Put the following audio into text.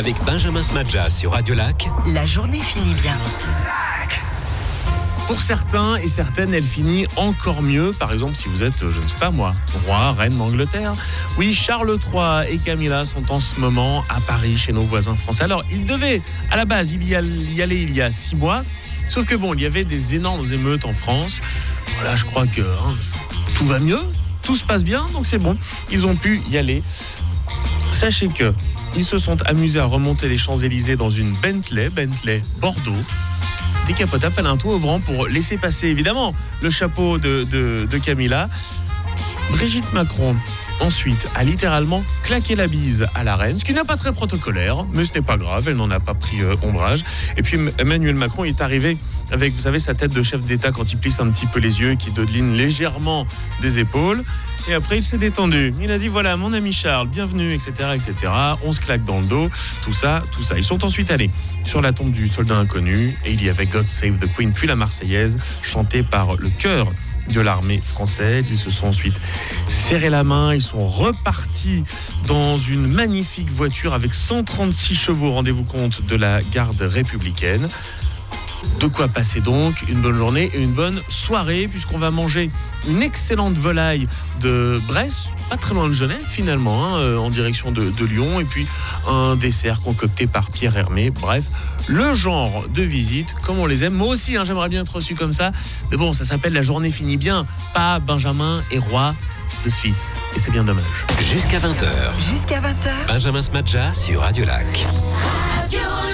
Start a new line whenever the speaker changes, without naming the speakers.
Avec Benjamin Smadja sur Radio Lac.
La journée finit bien.
Pour certains et certaines, elle finit encore mieux. Par exemple, si vous êtes, je ne sais pas moi, roi, reine d'Angleterre. Oui, Charles III et Camilla sont en ce moment à Paris, chez nos voisins français. Alors, ils devaient, à la base, y aller il y a 6 mois. Sauf que bon, il y avait des énormes émeutes en France. Voilà, je crois que tout va mieux, tout se passe bien, donc c'est bon. Ils ont pu y aller. Sachez que ils se sont amusés à remonter les Champs-Élysées dans une Bentley Bordeaux. Décapotable, fallait un tour ouvrant pour laisser passer évidemment le chapeau de Camilla. Brigitte Macron ensuite a littéralement claqué la bise à la reine, ce qui n'est pas très protocolaire, mais ce n'est pas grave, elle n'en a pas pris ombrage. Et puis Emmanuel Macron est arrivé avec, vous savez, sa tête de chef d'État quand il plisse un petit peu les yeux et qui dodeline légèrement des épaules. Et après, il s'est détendu. Il a dit, voilà, mon ami Charles, bienvenue, etc., etc. On se claque dans le dos, tout ça. Ils sont ensuite allés sur la tombe du soldat inconnu et il y avait God Save the Queen, puis la Marseillaise, chantée par le chœur de l'armée française. Ils se sont ensuite serré la main, ils sont repartis dans une magnifique voiture avec 136 chevaux, rendez-vous compte, de la garde républicaine. De quoi passer donc une bonne journée et une bonne soirée, puisqu'on va manger une excellente volaille de Bresse, pas très loin de Genève finalement, en direction de Lyon, et puis un dessert concocté par Pierre Hermé. Bref, le genre de visite comme on les aime. Moi aussi, j'aimerais bien être reçu comme ça, mais bon, ça s'appelle La journée finit bien, pas Benjamin est roi de Suisse, et c'est bien dommage.
Jusqu'à 20h.
Jusqu'à 20h.
Benjamin Smadja sur Radio Lac.
Radio